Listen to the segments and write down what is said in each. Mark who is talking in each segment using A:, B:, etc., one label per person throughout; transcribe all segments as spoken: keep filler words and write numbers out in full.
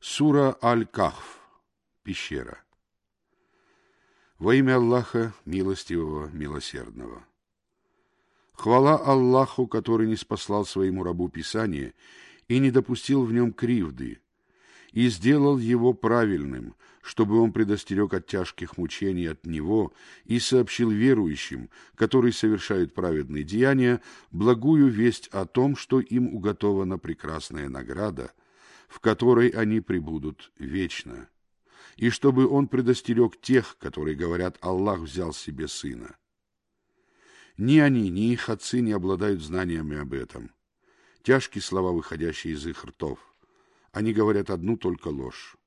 A: Сура Аль-Кахф. Пещера. Во имя Аллаха, милостивого, милосердного. Хвала Аллаху, который ниспослал своему рабу Писание и не допустил в нем кривды, и сделал его правильным, чтобы он предостерег от тяжких мучений от него и сообщил верующим, которые совершают праведные деяния, благую весть о том, что им уготована прекрасная награда, в которой они пребудут вечно, и чтобы он предостерег тех, которые говорят: Аллах взял себе сына. Ни они, ни их отцы не обладают знаниями об этом. Тяжкие слова, выходящие из их ртов. Они говорят одну только ложь.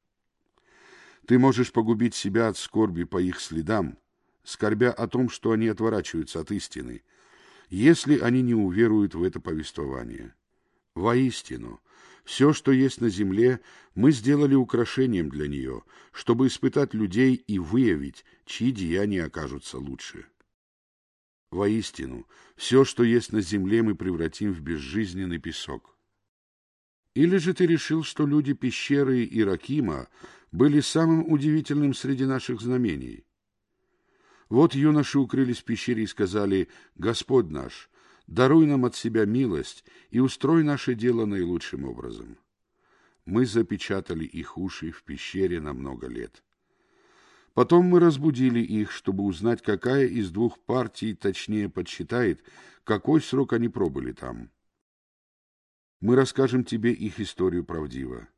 A: Ты можешь погубить себя от скорби по их следам, скорбя о том, что они отворачиваются от истины, если они не уверуют в это повествование. Воистину, все, что есть на земле, мы сделали украшением для нее, чтобы испытать людей и выявить, чьи деяния окажутся лучше. Воистину, все, что есть на земле, мы превратим в безжизненный песок. Или же ты решил, что люди пещеры Иракима были самым удивительным среди наших знамений? Вот юноши укрылись в пещере и сказали: «Господь наш, даруй нам от себя милость и устрой наше дело наилучшим образом». Мы запечатали их уши в пещере на много лет. Потом мы разбудили их, чтобы узнать, какая из двух партий точнее подсчитает, какой срок они пробыли там. Мы расскажем тебе их историю правдиво.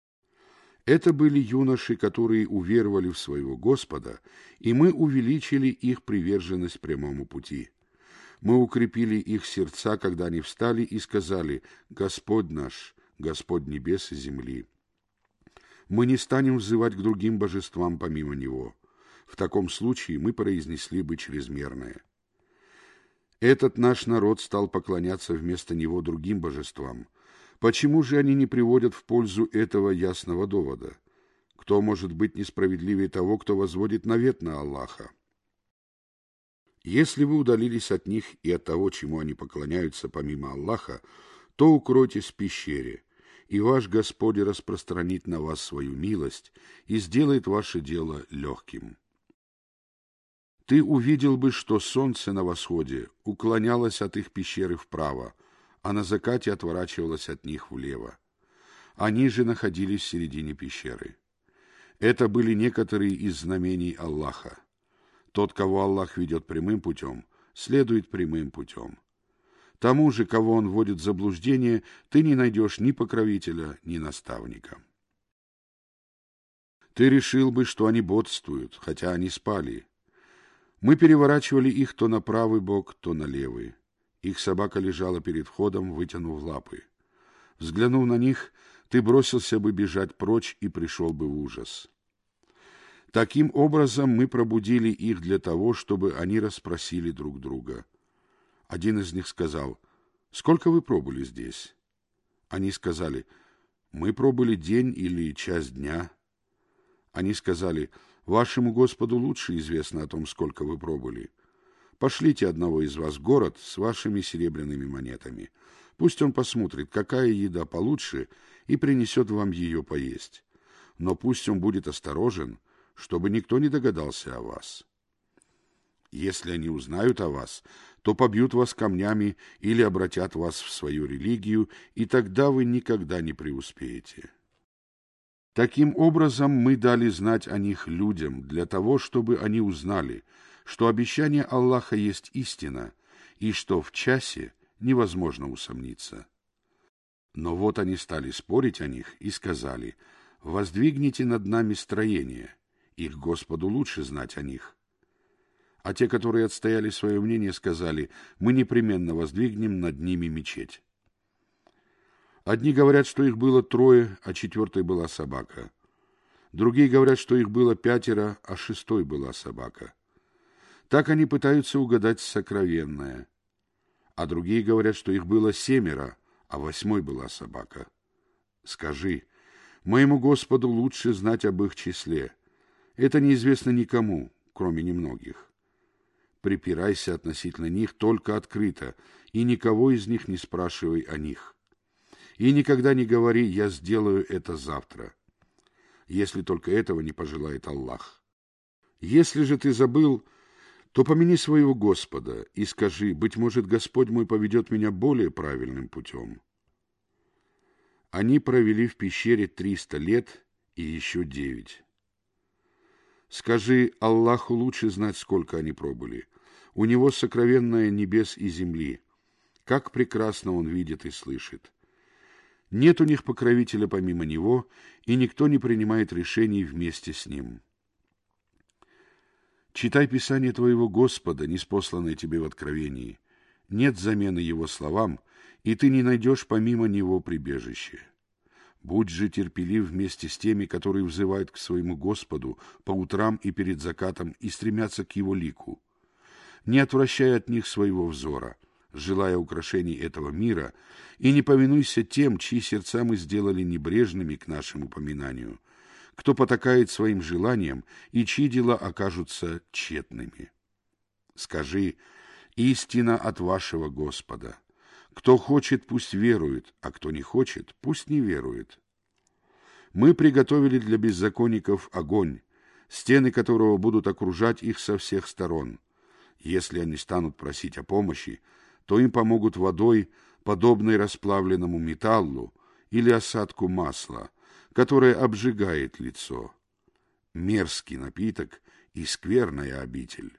A: Это были юноши, которые уверовали в своего Господа, и мы увеличили их приверженность прямому пути. Мы укрепили их сердца, когда они встали и сказали: «Господь наш, Господь небес и земли». Мы не станем взывать к другим божествам помимо Него. В таком случае мы произнесли бы чрезмерное. Этот наш народ стал поклоняться вместо Него другим божествам. Почему же они не приводят в пользу этого ясного довода? Кто может быть несправедливее того, кто возводит навет на Аллаха? Если вы удалились от них и от того, чему они поклоняются помимо Аллаха, то укройтесь в пещере, и ваш Господь распространит на вас свою милость и сделает ваше дело легким. Ты увидел бы, что солнце на восходе уклонялось от их пещеры вправо, а на закате отворачивалось от них влево. Они же находились в середине пещеры. Это были некоторые из знамений Аллаха. Тот, кого Аллах ведет прямым путем, следует прямым путем. Тому же, кого он вводит в заблуждение, ты не найдешь ни покровителя, ни наставника. Ты решил бы, что они бодрствуют, хотя они спали. Мы переворачивали их то на правый бок, то на левый. Их собака лежала перед входом, вытянув лапы. Взглянув на них, ты бросился бы бежать прочь и пришел бы в ужас. Таким образом мы пробудили их для того, чтобы они расспросили друг друга. Один из них сказал: «Сколько вы пробыли здесь?» Они сказали: «Мы пробыли день или часть дня». Они сказали: «Вашему Господу лучше известно о том, сколько вы пробыли. Пошлите одного из вас в город с вашими серебряными монетами. Пусть он посмотрит, какая еда получше, и принесет вам ее поесть. Но пусть он будет осторожен, чтобы никто не догадался о вас. Если они узнают о вас, то побьют вас камнями или обратят вас в свою религию, и тогда вы никогда не преуспеете». Таким образом, мы дали знать о них людям, для того, чтобы они узнали, что обещание Аллаха есть истина, и что в часе невозможно усомниться. Но вот они стали спорить о них и сказали: «Воздвигните над нами строение, их Господу лучше знать о них». А те, которые отстояли свое мнение, сказали: «Мы непременно воздвигнем над ними мечеть». Одни говорят, что их было трое, а четвертой была собака. Другие говорят, что их было пятеро, а шестой была собака. Так они пытаются угадать сокровенное. А другие говорят, что их было семеро, а восьмой была собака. Скажи: моему Господу лучше знать об их числе. Это неизвестно никому, кроме немногих. Припирайся относительно них только открыто, и никого из них не спрашивай о них. И никогда не говори: «Я сделаю это завтра». если только этого не пожелает Аллах. Если же ты забыл, то помяни своего Господа и скажи: быть может, Господь мой поведет меня более правильным путем. Они провели в пещере триста лет и еще девять. Скажи: Аллаху лучше знать, сколько они пробыли. У Него сокровенное небес и земли. Как прекрасно Он видит и слышит. Нет у них покровителя помимо Него, и никто не принимает решений вместе с Ним. Читай Писание твоего Господа, ниспосланное тебе в откровении. Нет замены Его словам, и ты не найдешь помимо Него прибежище. Будь же терпелив вместе с теми, которые взывают к своему Господу по утрам и перед закатом и стремятся к Его лику. Не отвращай от них своего взора, желая украшений этого мира, и не повинуйся тем, чьи сердца мы сделали небрежными к нашему поминанию, кто потакает своим желаниям и чьи дела окажутся тщетными. Скажи: истина от вашего Господа. Кто хочет, пусть верует, а кто не хочет, пусть не верует. Мы приготовили для беззаконников огонь, стены которого будут окружать их со всех сторон. Если они станут просить о помощи, то им помогут водой, подобной расплавленному металлу или осадку масла, которое обжигает лицо. Мерзкий напиток и скверная обитель.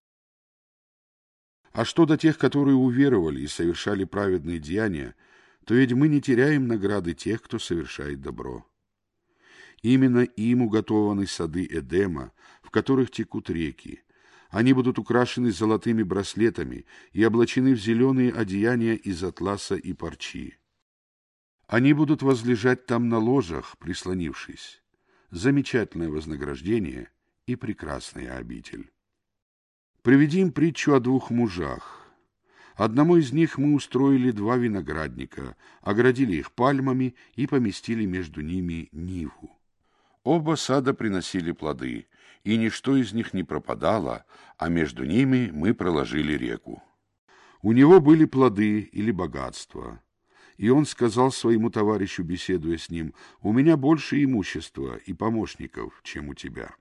A: А что до тех, которые уверовали и совершали праведные деяния, то ведь мы не теряем награды тех, кто совершает добро. Именно им уготованы сады Эдема, в которых текут реки. Они будут украшены золотыми браслетами и облачены в зеленые одеяния из атласа и парчи. Они будут возлежать там на ложах, прислонившись. Замечательное вознаграждение и прекрасная обитель. Приведи им притчу о двух мужах. Одному из них мы устроили два виноградника, оградили их пальмами и поместили между ними ниву. Оба сада приносили плоды, и ничто из них не пропадало, а между ними мы проложили реку. У него были плоды или богатства, и он сказал своему товарищу, беседуя с ним: «У меня больше имущества и помощников, чем у тебя».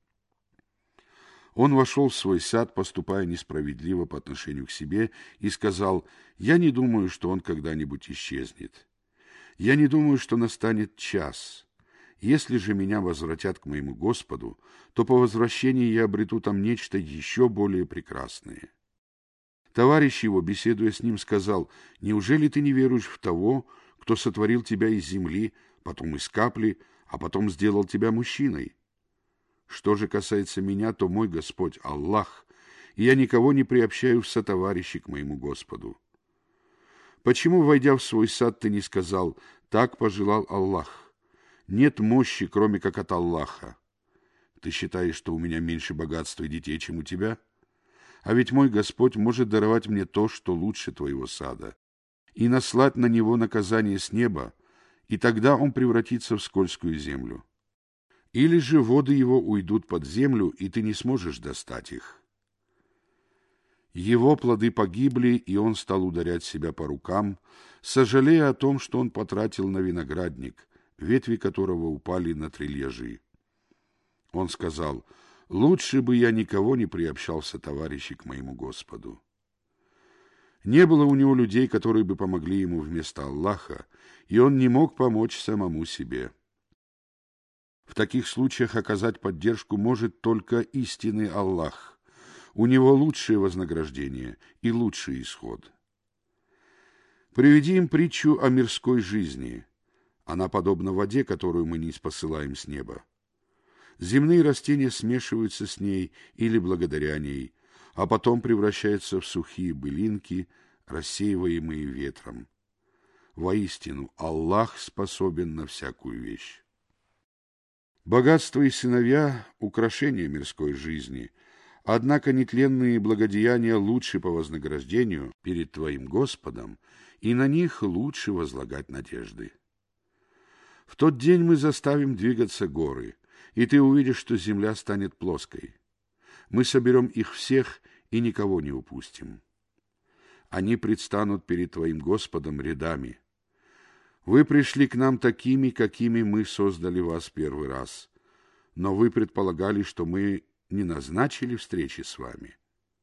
A: Он вошел в свой сад, поступая несправедливо по отношению к себе, и сказал: «Я не думаю, что он когда-нибудь исчезнет. Я не думаю, что настанет час. Если же меня возвратят к моему Господу, то по возвращении я обрету там нечто еще более прекрасное». Товарищ его, беседуя с ним, сказал: «Неужели ты не веруешь в того, кто сотворил тебя из земли, потом из капли, а потом сделал тебя мужчиной? Что же касается меня, то мой Господь Аллах, и я никого не приобщаю в сотоварищи к моему Господу. Почему, войдя в свой сад, ты не сказал: так пожелал Аллах? Нет мощи, кроме как от Аллаха. Ты считаешь, что у меня меньше богатства и детей, чем у тебя? А ведь мой Господь может даровать мне то, что лучше твоего сада, и наслать на него наказание с неба, и тогда он превратится в скользкую землю. Или же воды его уйдут под землю, и ты не сможешь достать их». Его плоды погибли, и он стал ударять себя по рукам, сожалея о том, что он потратил на виноградник, ветви которого упали на трильяжи. Он сказал: «Лучше бы я никого не приобщался, товарищи, к моему Господу». Не было у него людей, которые бы помогли ему вместо Аллаха, и он не мог помочь самому себе. В таких случаях оказать поддержку может только истинный Аллах. У него лучшее вознаграждение и лучший исход. Приведи им притчу о мирской жизни. Она подобна воде, которую мы ниспосылаем с неба. Земные растения смешиваются с ней или благодаря ней, а потом превращаются в сухие былинки, рассеиваемые ветром. Воистину, Аллах способен на всякую вещь. Богатство и сыновья — украшения мирской жизни, однако нетленные благодеяния лучше по вознаграждению перед твоим Господом, и на них лучше возлагать надежды. В тот день мы заставим двигаться горы, и ты увидишь, что земля станет плоской. Мы соберем их всех и никого не упустим. Они предстанут перед твоим Господом рядами. Вы пришли к нам такими, какими мы создали вас первый раз, но вы предполагали, что мы не назначили встречи с вами.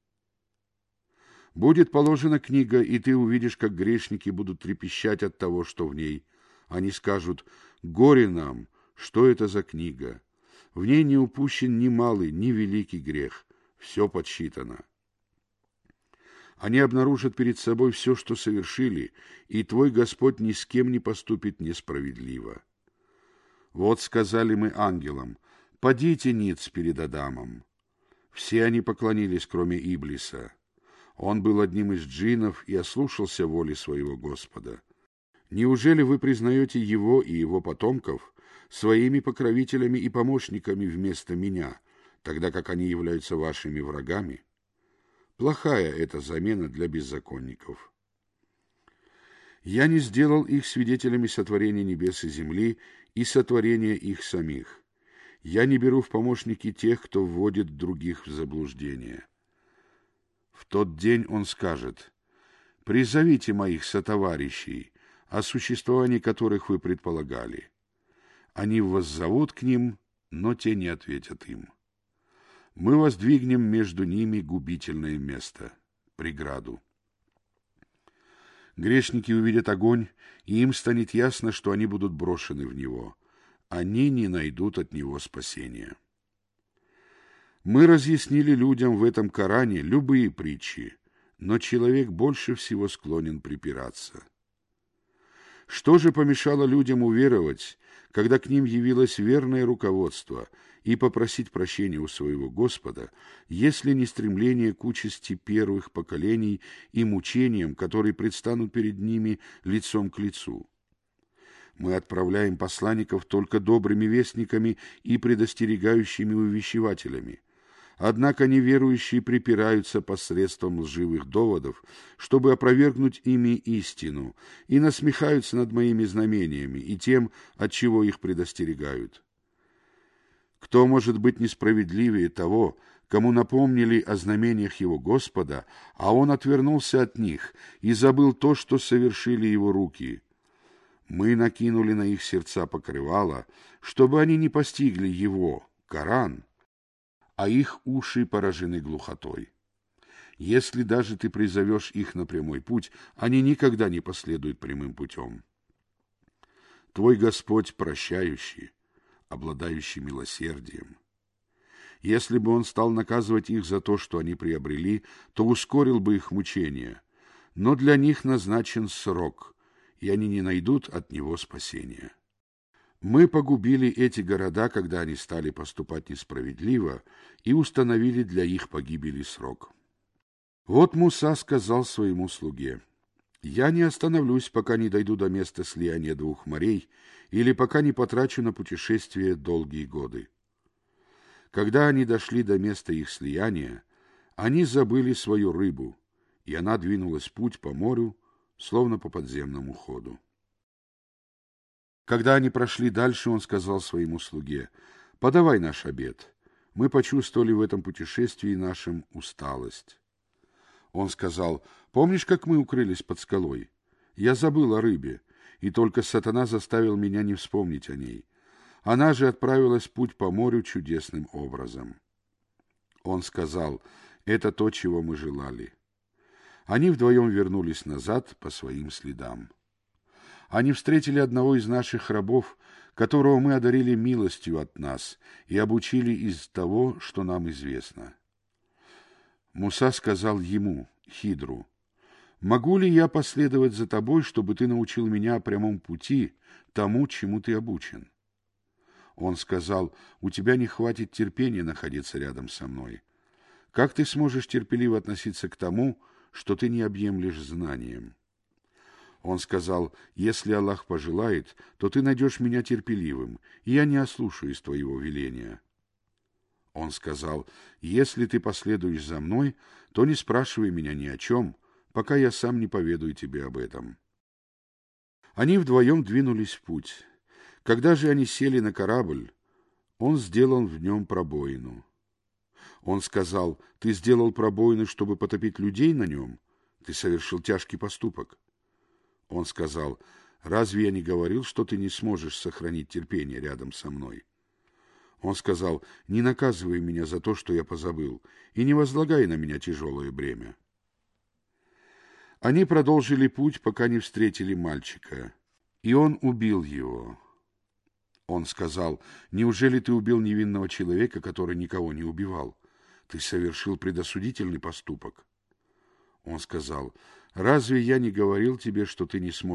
A: Будет положена книга, и ты увидишь, как грешники будут трепещать от того, что в ней. Они скажут: «Горе нам! Что это за книга? В ней не упущен ни малый, ни великий грех. Все подсчитано». Они обнаружат перед собой все, что совершили, и твой Господь ни с кем не поступит несправедливо. Вот сказали мы ангелам: «Падите ниц перед Адамом». Все они поклонились, кроме Иблиса. Он был одним из джиннов и ослушался воли своего Господа. Неужели вы признаете его и его потомков своими покровителями и помощниками вместо меня, тогда как они являются вашими врагами? Плохая эта замена для беззаконников. Я не сделал их свидетелями сотворения небес и земли и сотворения их самих. Я не беру в помощники тех, кто вводит других в заблуждение. В тот день он скажет: «Призовите моих сотоварищей, о существовании которых вы предполагали». Они воззовут к ним, но те не ответят им. Мы воздвигнем между ними губительное место, преграду. Грешники увидят огонь, и им станет ясно, что они будут брошены в него. Они не найдут от него спасения. Мы разъяснили людям в этом Коране любые притчи, но человек больше всего склонен припираться. Что же помешало людям уверовать, когда к ним явилось верное руководство, и попросить прощения у своего Господа, если не стремление к участи первых поколений и мучениям, которые предстанут перед ними лицом к лицу? Мы отправляем посланников только добрыми вестниками и предостерегающими увещевателями. Однако неверующие припираются посредством лживых доводов, чтобы опровергнуть ими истину, и насмехаются над моими знамениями и тем, от чего их предостерегают. Кто может быть несправедливее того, кому напомнили о знамениях его Господа, а он отвернулся от них и забыл то, что совершили его руки? Мы накинули на их сердца покрывало, чтобы они не постигли его, Коран, а их уши поражены глухотой. Если даже ты призовешь их на прямой путь, они никогда не последуют прямым путем. Твой Господь прощающий, обладающий милосердием. Если бы он стал наказывать их за то, что они приобрели, то ускорил бы их мучения. Но для них назначен срок, и они не найдут от него спасения. Мы погубили эти города, когда они стали поступать несправедливо, и установили для их погибели срок. Вот Муса сказал своему слуге: «Я не остановлюсь, пока не дойду до места слияния двух морей, или пока не потрачу на путешествие долгие годы». Когда они дошли до места их слияния, они забыли свою рыбу, и она двинулась в путь по морю, словно по подземному ходу. Когда они прошли дальше, он сказал своему слуге: «Подавай наш обед. Мы почувствовали в этом путешествии нашим усталость». Он сказал: «Помнишь, как мы укрылись под скалой? Я забыл о рыбе, и только сатана заставил меня не вспомнить о ней. Она же отправилась в путь по морю чудесным образом». Он сказал: «Это то, чего мы желали». Они вдвоем вернулись назад по своим следам. Они встретили одного из наших рабов, которого мы одарили милостью от нас и обучили из того, что нам известно. Муса сказал ему, Хидру: «Могу ли я последовать за тобой, чтобы ты научил меня о прямом пути, тому, чему ты обучен?» Он сказал: «У тебя не хватит терпения находиться рядом со мной. Как ты сможешь терпеливо относиться к тому, что ты не объемлешь знанием?» Он сказал: «Если Аллах пожелает, то ты найдешь меня терпеливым, и я не ослушаюсь твоего веления». Он сказал: «Если ты последуешь за мной, то не спрашивай меня ни о чем, пока я сам не поведаю тебе об этом». Они вдвоем двинулись в путь. Когда же они сели на корабль, он сделал в нем пробоину. Он сказал: «Ты сделал пробоину, чтобы потопить людей на нем? Ты совершил тяжкий поступок». Он сказал: разве я не говорил, что ты не сможешь сохранить терпение рядом со мной? Он сказал: не наказывай меня за то, что я позабыл, и не возлагай на меня тяжелое бремя. Они продолжили путь, пока не встретили мальчика, и он убил его. Он сказал: неужели ты убил невинного человека, который никого не убивал? Ты совершил предосудительный поступок. Он сказал: разве я не говорил тебе, что ты не сможешь